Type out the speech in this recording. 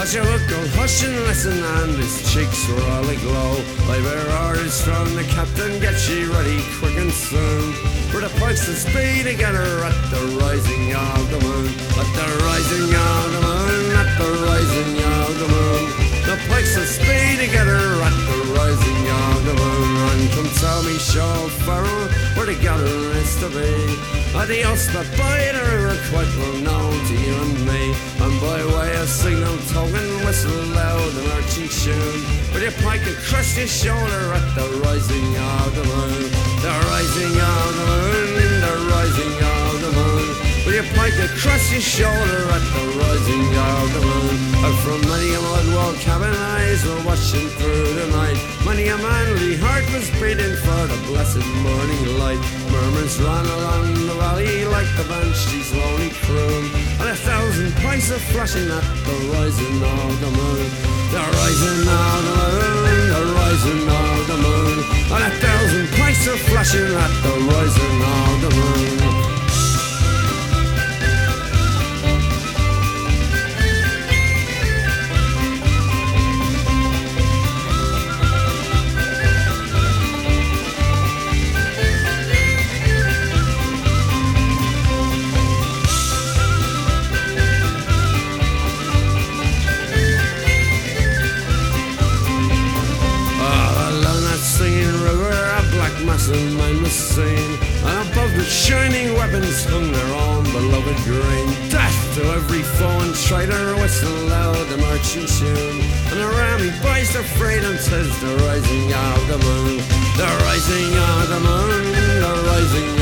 As your uncle hush and listen, and his cheeks were all aglow, by bear orders from the captain, get ye ready quick and soon. For the pikes of speed together at the rising of the moon, at the rising of the moon, at the rising of the moon. The pikes of speed together at the rising of the moon. And come tell me, chauffeur, where the gathering is to be. Adios, but by the river quite well known to you and me. And by way of signal token, whistle loud the marching tune. With your pike across your shoulder at the rising of the moon. The rising of the moon, the rising of the moon. With your pike across your shoulder at the rising of the moon. And from many a mud wall cabin eyes were watching through the night. Many a manly heart was beating for the blessed morning light. Murmurs ran along the valley like the banshee's lonely croon. And 1,000 pikes are flashing at the rising of the moon. The rising of the moon, the rising of the moon. And 1,000 pikes are flashing at the rising of the moon. Massive mind was seen, and above the shining weapons hung their own beloved grain. Death to every foe and traitor, whistle loud the marching tune. And around me boys are afraid, and 'tis the rising of the moon. The rising of the moon, the rising